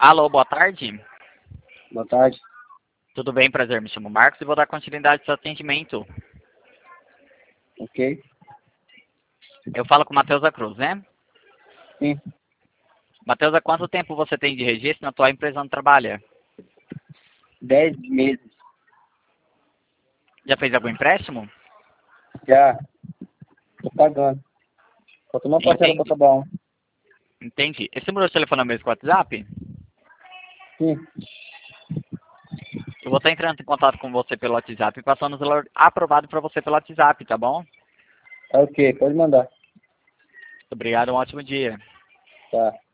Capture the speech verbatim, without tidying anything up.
Alô, boa tarde. Boa tarde. Tudo bem, prazer, me chamo Marcos e vou dar continuidade ao seu atendimento. Ok? Eu falo com o Matheus da Cruz, né? Sim. Matheus, há quanto tempo você tem de registro na tua empresa onde trabalha? Dez meses. Já fez algum empréstimo? Já. Tô pagando. Falta uma parcela pra Entendi. acabar um. Entendi. Esse número de telefone é o mesmo que o WhatsApp? Sim. Eu vou estar entrando em contato com você pelo WhatsApp e passando o celular aprovado para você pelo WhatsApp, tá bom? Tá ok, pode mandar. Obrigado, um ótimo dia. Tá.